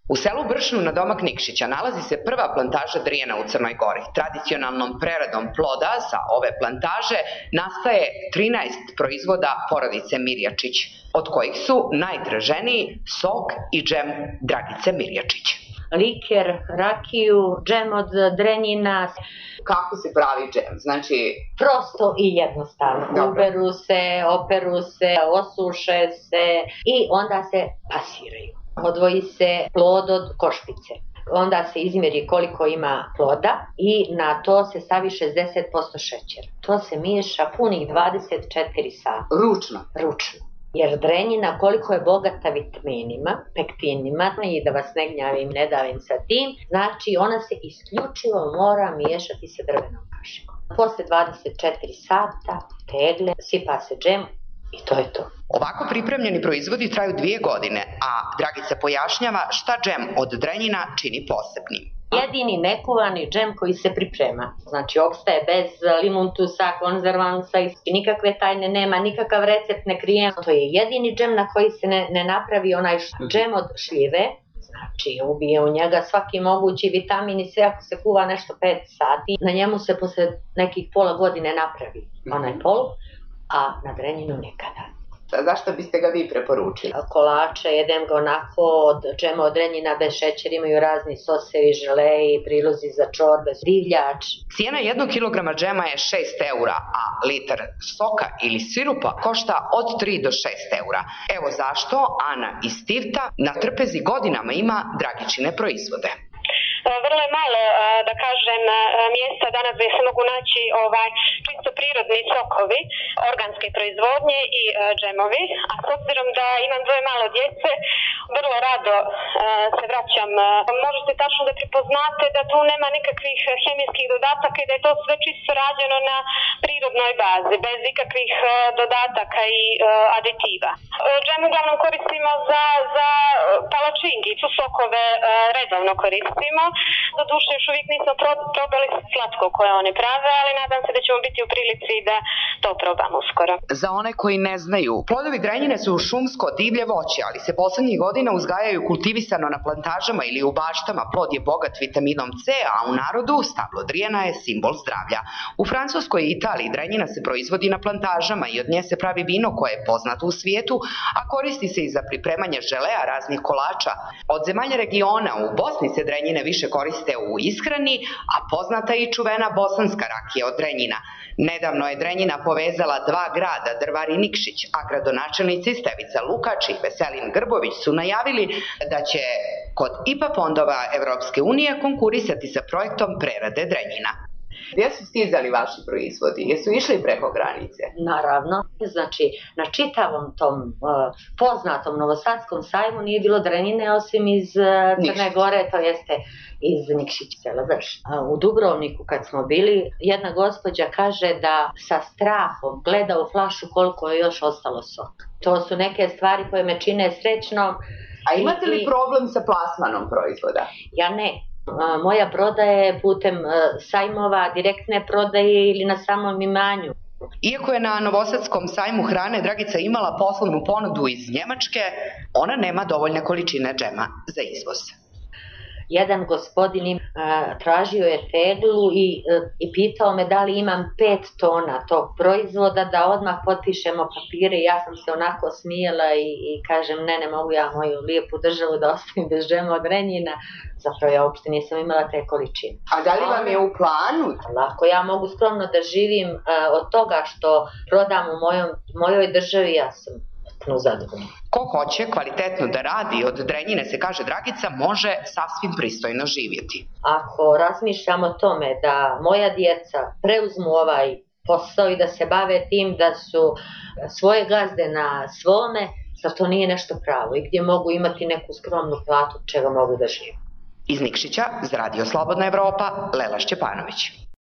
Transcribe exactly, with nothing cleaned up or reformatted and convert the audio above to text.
U selu Bršnu na domak Nikšića nalazi se prva plantaža drijena u Crnoj Gori. Tradicionalnom preradom ploda sa ove plantaže nastaje trinaest proizvoda porodice Mirjačić, od kojih su najtraženiji sok i džem Dragice Mirjačić. Liker, rakiju, džem od drenjina. Kako se pravi džem? Znači... Prosto i jednostavno. Uberu se, operu se, osuše se i onda se pasiraju. Odvoji se plod od košpice. Onda se izmjeri koliko ima ploda i na to se stavi šezdeset posto šećera. To se miješa punih dvadeset četiri sata. Ručno? Ručno. Jer drenjina koliko je bogata vitaminima, pektinima, i da vas ne gnjavim, ne davim sa tim, znači ona se isključivo mora miješati sa drvenom kašikom. Posle dvadeset četiri sata tegle, sipa se džem i to je to. Ovako pripremljeni proizvodi traju dvije godine, a Dragica pojašnjava šta džem od drenjina čini posebnim. Jedini nekuvani džem koji se priprema. Znači, opstaje bez limuntusa, konzervansa i nikakve tajne nema, nikakav recept ne krije. To je jedini džem na koji se ne, ne napravi onaj džem od šljive. Znači, ubije u njega svaki mogući vitamin i sve ako se kuva nešto pet sati. Na njemu se posle nekih pola godine napravi onaj pol, a na drenjinu nikada. Zašto biste ga vi preporučili? Kolače, jedem ga onako od džema od drenjina bez šećera, imaju razni sosevi, želeji, prilozi za čorbe, divljač. Cijena jednog kilograma džema je šest eura, a litar soka ili sirupa košta od tri do šest eura. Evo zašto Ana iz Tivta na trpezi godinama ima Dragičine proizvode. Vrlo je malo, da kažem, mjesta danas gdje se mogu naći ovaj, čisto prirodni sokovi, organske proizvodnje i džemovi, a s obzirom da imam dvoje malo djece, vrlo rado se vraćam. Možete tačno da prepoznate da tu nema nikakvih hemijskih dodataka i da je to sve čisto rađeno na prirodnoj bazi, bez ikakvih dodataka i aditiva. Džem uglavnom koristimo za, za palačinki, tu sokove redovno koristimo. Do duše još uvijek nismo probali slatko koje oni prave, ali nadam se da ćemo biti u prilici da to probamo uskoro. Za one koji ne znaju, plodovi drenjine su šumsko divlje voće, ali se poslednjih godina uzgajaju kultivisano na plantažama ili u baštama. Plod je bogat vitaminom C, a u narodu stablo drijena je simbol zdravlja. U Francuskoj i Italiji drenjina se proizvodi na plantažama i od nje se pravi vino koje je poznato u svijetu, a koristi se i za pripremanje želea raznih kolača. Od zemalja regiona u Bosni se drenjine više koriste u ishrani, a poznata je i čuvena bosanska rakija od drenjina. Nedavno je drenjina povezala dva grada, Drvar i Nikšić, a gradonačelnici Stevica Lukač i Veselin Grbović su najavili da će kod I P A fondova Evropske unije konkurisati sa projektom prerade drenjina. Gdje su stizali vaši proizvodi? Jesu išli preko granice? Naravno. Znači, na čitavom tom uh, poznatom novosadskom sajmu nije bilo drenjine osim iz uh, Crne Gore, to jeste iz Nikšića, sela Bršna. Uh, u Dubrovniku kad smo bili, jedna gospođa kaže da sa strahom gleda u flašu koliko je još ostalo soka. To su neke stvari koje me čine srećnom. A imate li problem sa plasmanom proizvoda? Ja ne. Moja prodaja je putem sajmova, direktne prodaje ili na samom imanju. Iako je na Novosadskom sajmu hrane Dragica imala poslovnu ponudu iz Njemačke, ona nema dovoljne količine džema za izvoz. Jedan gospodin tražio je teglu i, i pitao me da li imam pet tona tog proizvoda da odmah potpišemo papire. Ja sam se onako smijela i, i kažem ne, ne mogu ja moju lijepu državu da ostavim bez džema od drenjina. Zapravo ja uopšte nisam imala te količine. A da li vam je u planu? Lako, ja mogu skromno da živim uh, od toga što prodam u mojom, mojoj državi, ja sam zadovoljna. Ko hoće kvalitetno da radi, od drenjine se kaže Dragica, može sasvim pristojno živjeti. Ako razmišljam o tome da moja djeca preuzmu ovaj posao i da se bave tim da su svoje gazde na svome, zar to nije nešto pravo i gdje mogu imati neku skromnu platu čega mogu da žive. Iz Nikšića za Radio Slobodna Evropa, Lela Šćepanović.